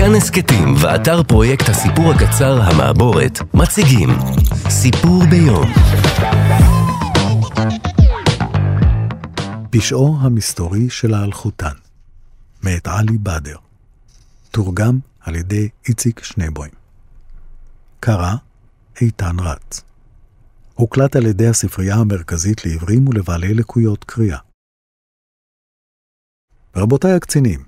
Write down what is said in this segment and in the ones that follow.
כאן הסקטים ואתר פרויקט הסיפור הקצר המעבורת מציגים סיפור ביום. פשעו המסתורי של האלחוטן, מאת עלי בדר, תורגם על ידי איציק שנבוים. קרא איתן רץ. הוקלט על ידי הספרייה המרכזית לעיוורים ולבעלי לקויות קריאה. רבותיי הקצינים,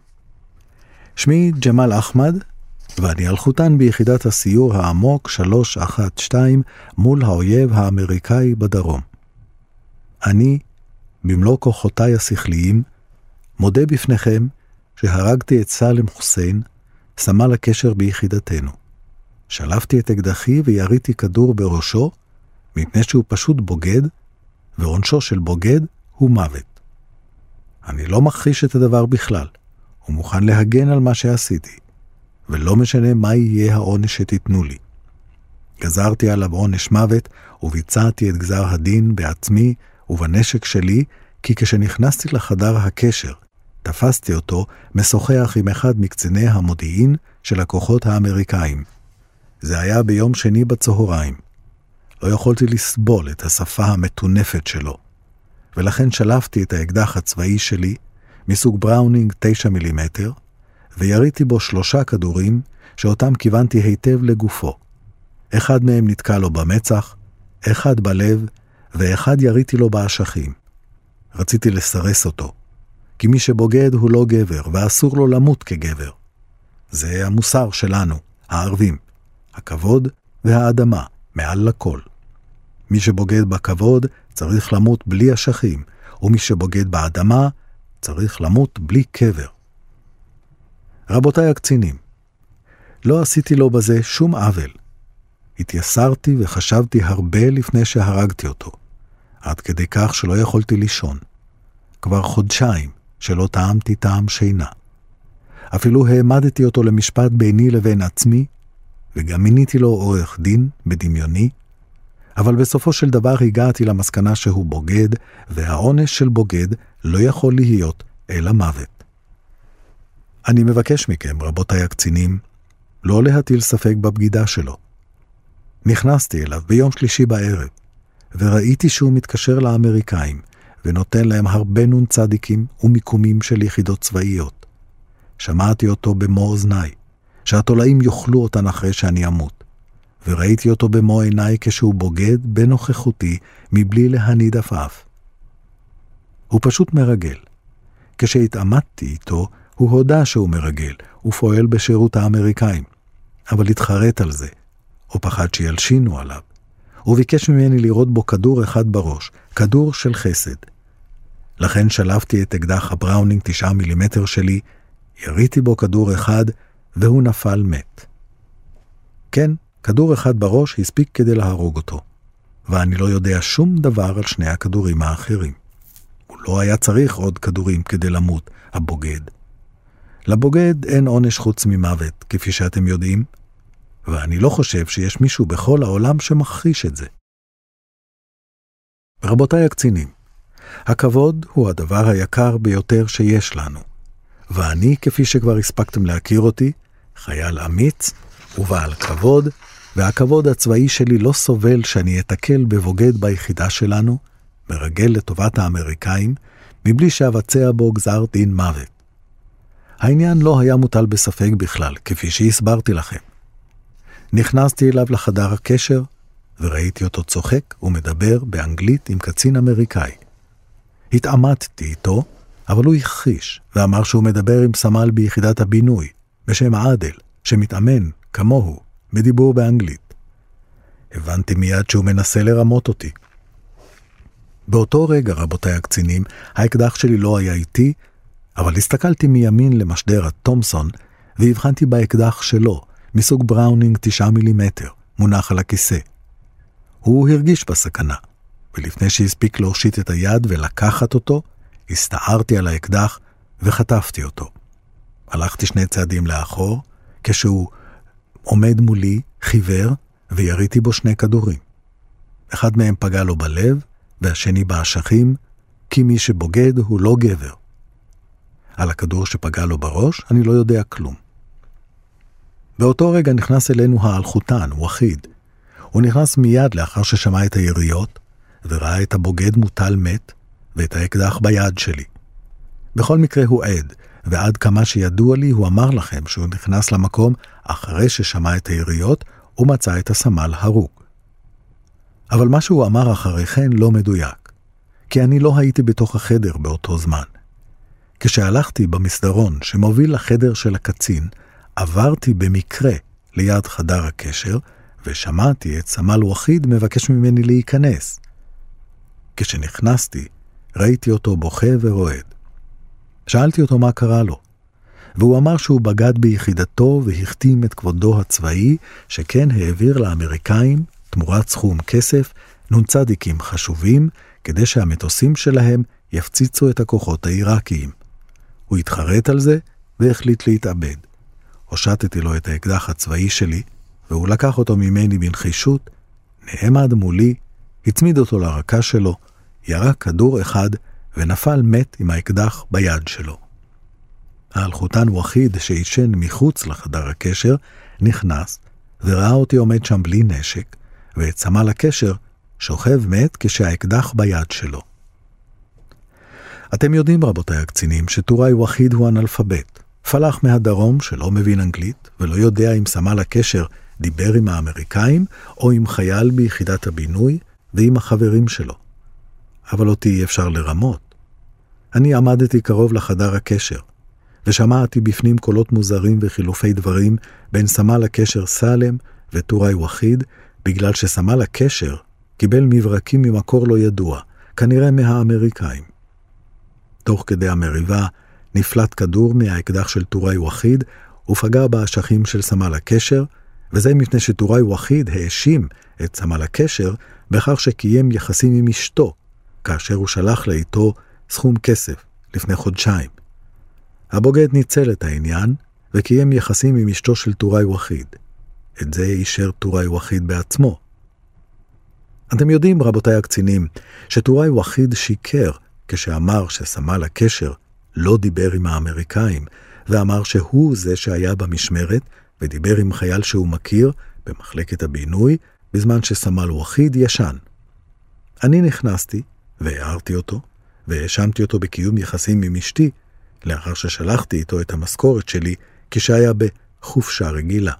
שמי ג'מאל אחמד, ואני אלחוטן ביחידת הסיור העמוק 312 מול האויב האמריקאי בדרום. אני, במלוא כוחותיי השכליים, מודה בפניכם שהרגתי את סלם חוסיין, סמל הקשר ביחידתנו. שלפתי את אקדחי ויריתי כדור בראשו, מפני שהוא פשוט בוגד, ועונשו של בוגד הוא מוות. אני לא מכחיש את הדבר בכלל, ומוכן להגן על מה שעשיתי, ולא משנה מה יהיה העונש שתיתנו לי. גזרתי עליו עונש מוות, וביצעתי את גזר הדין בעצמי ובנשק שלי, כי כשנכנסתי לחדר הקשר, תפסתי אותו משוחח עם אחד מקציני המודיעין של הכוחות האמריקאים. זה היה ביום שני בצהריים. לא יכולתי לסבול את השפה המטונפת שלו, ולכן שלפתי את האקדח הצבאי שלי, מסוג בראונינג 9 מילימטר, ויריתי בו 3 כדורים שאותם כיוונתי היטב לגופו. אחד מהם נתקע לו במצח, אחד בלב, ואחד יריתי לו באשכים. רציתי לסרס אותו, כי מי שבוגד הוא לא גבר, ואסור לו למות כגבר. זה המוסר שלנו, הערבים, הכבוד והאדמה, מעל לכל. מי שבוגד בכבוד צריך למות בלי אשכים, ומי שבוגד באדמה צריך למות בלי קבר. רבותיי הקצינים, לא עשיתי לו בזה שום עוול. התייסרתי וחשבתי הרבה לפני שהרגתי אותו, עד כדי כך שלא יכולתי לישון. כבר חודשיים שלא טעמתי טעם שינה. אפילו העמדתי אותו למשפט ביני לבין עצמי, וגם מיניתי לו עורך דין בדמיוני, אבל בסופו של דבר הגעתי למסקנה שהוא בוגד, והעונש של בוגד לא יכול להיות אלא מוות. אני מבקש מכם, רבותיי הקצינים, לא להטיל ספק בבגידה שלו. נכנסתי אליו ביום שלישי בערב, וראיתי שהוא מתקשר לאמריקאים, ונותן להם הרבה נון צדיקים ומיקומים של יחידות צבאיות. שמעתי אותו במו אוזניי, שהתולעים יאכלו אותן אחרי שאני אמות, וראיתי אותו במו עיניי כשהוא בוגד בנוכחותי מבלי להניד עפעף. הוא פשוט מרגל. כשהתעמתתי איתו, הוא הודע שהוא מרגל, ופועל בשירות האמריקאים, אבל התחרט על זה, או פחד שילשינו עליו. הוא ביקש ממני לראות בו כדור אחד בראש, כדור של חסד. לכן שלפתי את אקדח הבראונינג 9 מילימטר שלי, יריתי בו כדור אחד, והוא נפל מת. כן, כדור אחד בראש הספיק כדי להרוג אותו, ואני לא יודע שום דבר על 2 הכדורים האחרים. הוא לא היה צריך עוד כדורים כדי למות, הבוגד. לבוגד אין עונש חוץ ממוות, כפי שאתם יודעים, ואני לא חושב שיש מישהו בכל העולם שמכחיש את זה. רבותיי הקצינים, הכבוד הוא הדבר היקר ביותר שיש לנו, ואני, כפי שכבר הספקתם להכיר אותי, חייל אמיץ ובעל כבוד, והכבוד הצבאי שלי לא סובל שאני אתקל בבוגד ביחידה שלנו, מרגל לטובת האמריקאים, מבלי שאבצע בו גזר דין מוות. העניין לא היה מוטל בספק בכלל, כפי שהסברתי לכם. נכנסתי אליו לחדר הקשר, וראיתי אותו צוחק ומדבר באנגלית עם קצין אמריקאי. התעמתתי איתו, אבל הוא הכחיש, ואמר שהוא מדבר עם סמל ביחידת הבינוי, בשם עדל, שמתאמן, כמוהו, בדיבור באנגלית. הבנתי מיד שהוא מנסה לרמות אותי. באותו רגע, רבותיי הקצינים, האקדח שלי לא היה איתי, אבל הסתכלתי מימין למשדר התומסון, והבחנתי באקדח שלו, מסוג בראונינג 9 מילימטר, מונח על הכיסא. הוא הרגיש בסכנה, ולפני שהספיק להושיט את היד ולקחת אותו, הסתערתי על האקדח וחטפתי אותו. הלכתי 2 צעדים לאחור, כשהוא עומד מולי, חיוור, ויריתי בו 2 כדורים. אחד מהם פגע לו בלב, והשני באשכים, כי מי שבוגד הוא לא גבר. על הכדור שפגע לו בראש, אני לא יודע כלום. באותו רגע נכנס אלינו האלחוטן, וחיד. הוא נכנס מיד לאחר ששמע את היריות, וראה את הבוגד מוטל מת, ואת האקדח ביד שלי. בכל מקרה הוא עד, ועד כמה שידוע לי הוא אמר לכם שהוא נכנס למקום אחרי ששמע את היריות, ומצא את הסמל הרוג. אבל מה שהוא אמר אחרי כן לא מדויק, כי אני לא הייתי בתוך החדר באותו זמן. כשהלכתי במסדרון שמוביל לחדר של הקצין, עברתי במקרה ליד חדר הקשר, ושמעתי את סמל וחיד מבקש ממני להיכנס. כשנכנסתי, ראיתי אותו בוכה ורועד. שאלתי אותו מה קרה לו, והוא אמר שהוא בגד ביחידתו והחתים את כבודו הצבאי, שכן העביר לאמריקאים תמורת סכום כסף נונצדיקים חשובים, כדי שהמטוסים שלהם יפציצו את הכוחות העיראקיים. הוא התחרט על זה והחליט להתאבד. הושטתי לו את האקדח הצבאי שלי, והוא לקח אותו ממני בנחישות, נעמד מולי, הצמיד אותו לרקה שלו, ירה כדור אחד ונפל מת עם האקדח ביד שלו. האלחוטן וחיד שישן מחוץ לחדר הקשר נכנס וראה אותי עומד שם בלי נשק, ואת סמל הקשר שוכב מת כשהאקדח ביד שלו. אתם יודעים, רבותיי הקצינים, שטוראי וחיד הוא אנאלפבית, פלח מהדרום שלא מבין אנגלית ולא יודע אם סמל הקשר דיבר עם האמריקאים או עם חייל ביחידת הבינוי ועם החברים שלו. אבל אותי אפשר לרמות. אני עמדתי קרוב לחדר הקשר, ושמעתי בפנים קולות מוזרים וחילופי דברים בין סמל הקשר סלם וטוראי וחיד, בגלל שסמל הקשר קיבל מברקים ממקור לא ידוע, כנראה מהאמריקאים. תוך כדי המריבה נפלט כדור מהאקדח של טוראי וחיד ופגע באשכים של סמל הקשר, וזה מפני שטוראי וחיד האשים את סמל הקשר בכך שקיים יחסים עם אשתו, כאשר הוא שלח לאיתו סכום כסף לפני חודשיים. הבוגד ניצל את העניין וקיים יחסים עם אשתו של טוראי וחיד. את זה אישר טוראי וחיד בעצמו. אתם יודעים, רבותיי הקצינים, שטוראי וחיד שיקר כשאמר שסמל הקשר לא דיבר עם האמריקאים, ואמר שהוא זה שהיה במשמרת ודיבר עם חייל שהוא מכיר במחלקת הבינוי, בזמן שסמל וחיד ישן. אני נכנסתי והערתי אותו, והאשמתי אותו בקיום יחסים עם אשתי, לאחר ששלחתי איתו את המשכורת שלי כשהיה בחופשה רגילה.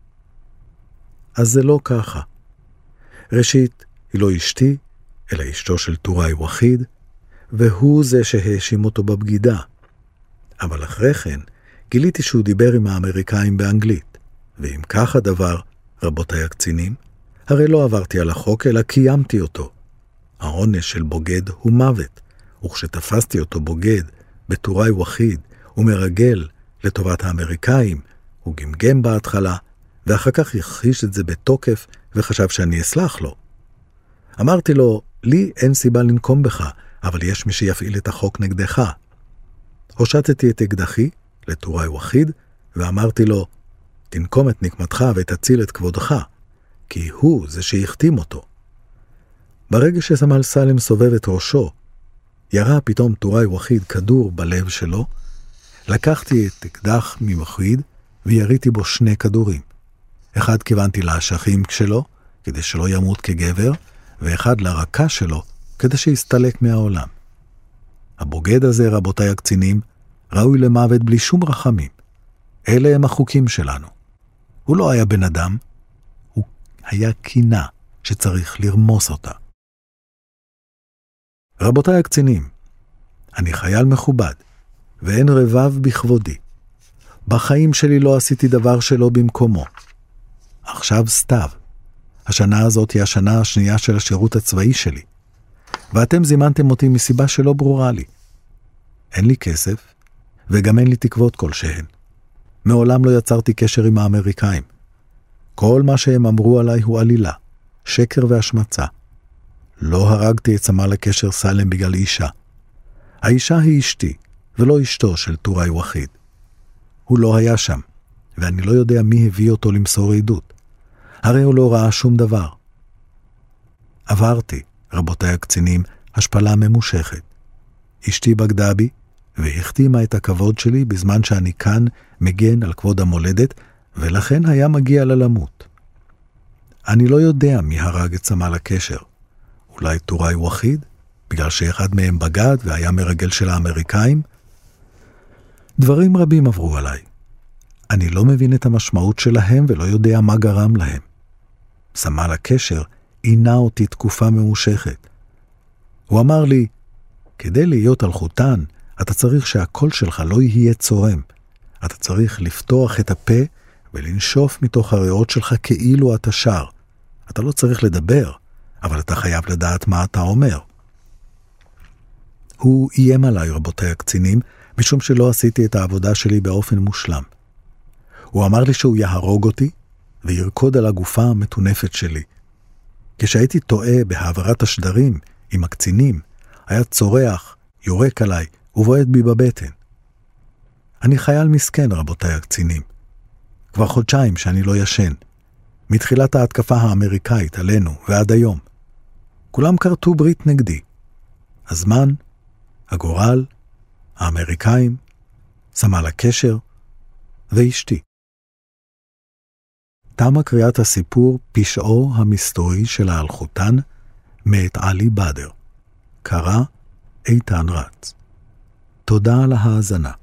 אז זה לא ככה. ראשית, היא לא אשתי, אלא אשתו של טוראי וחיד, והוא זה שהאשים אותו בבגידה. אבל אחרי כן, גיליתי שהוא דיבר עם האמריקאים באנגלית, ואם כך הדבר, רבותיי הקצינים, הרי לא עברתי על החוק, אלא קיימתי אותו. העונש של בוגד הוא מוות, וכשתפסתי אותו בוגד בטוראי וחיד ומרגל לטובת האמריקאים, הוא גמגם בהתחלה, ואחר כך הכחיש את זה בתוקף וחשב שאני אסלח לו. אמרתי לו, לי אין סיבה לנקום בך, אבל יש מי שיפעיל את החוק נגדך. הושטתי את אקדחי לטוראי וחיד ואמרתי לו, תנקום את נקמתך ותציל את כבודך, כי הוא זה שהחתים אותו. ברגע שסמל סלם סובב את ראשו, ירה פתאום טוראי וחיד כדור בלב שלו, לקחתי את אקדח מוחיד ויריתי בו 2 כדורים. אחד כיוונתי לאשכים שלו, כדי שלא ימות כגבר, ואחד לרקה שלו, כדי שיסתלק מהעולם. הבוגד הזה, רבותיי הקצינים, ראוי למוות בלי שום רחמים. אלה הם החוקים שלנו. הוא לא היה בן אדם, הוא היה קינה שצריך לרמוס אותה. רבותיי הקצינים, אני חייל מכובד, ואין רבב בכבודי. בחיים שלי לא עשיתי דבר שלא במקומו. עכשיו סתיו. השנה הזאת היא השנה השנייה של השירות הצבאי שלי, ואתם זימנתם אותי מסיבה שלא ברורה לי. אין לי כסף, וגם אין לי תקוות כלשהן. מעולם לא יצרתי קשר עם האמריקאים. כל מה שהם אמרו עליי הוא עלילה, שקר והשמצה. לא הרגתי את סמל הקשר סלם בגלל אישה. האישה היא אשתי, ולא אשתו של טוראי וחיד. הוא לא היה שם, ואני לא יודע מי הביא אותו למסור עדות. הרי הוא לא ראה שום דבר. עברתי, רבותיי הקצינים, השפלה ממושכת. אשתי בגדה בי, והחתימה את הכבוד שלי בזמן שאני כאן מגן על כבוד המולדת, ולכן היה מגיע לה למות. אני לא יודע מי הרג את סמל הקשר. אולי טוראי וחיד, בגלל שאחד מהם בגד והיה מרגל של האמריקאים? דברים רבים עברו עליי. אני לא מבין את המשמעות שלהם ולא יודע מה גרם להם. סמל הקשר עינה אותי תקופה ממושכת. הוא אמר לי, כדי להיות אלחוטן, אתה צריך שהקול שלך לא יהיה צורם. אתה צריך לפתוח את הפה ולנשוף מתוך הריאות שלך כאילו אתה שר. אתה לא צריך לדבר, אבל אתה חייב לדעת מה אתה אומר. הוא איים עליי, רבותיי הקצינים, משום שלא עשיתי את העבודה שלי באופן מושלם. הוא אמר לי שהוא יהרוג אותי וירקוד על הגופה המטונפת שלי. כשהייתי טועה בהעברת השדרים עם הקצינים, היה צורח, יורק עליי ובועט בי בבטן. אני חייל מסכן, רבותיי הקצינים. כבר חודשיים שאני לא ישן, מתחילת ההתקפה האמריקאית עלינו ועד היום. כולם קרתו ברית נגדי. הזמן, הגורל, האמריקאים, סמל הקשר ואשתי. תמה קריאת הסיפור פשעו המסתורי של האלחוטן מאת עלי בדר. קרא איתן רץ. תודה על ההאזנה.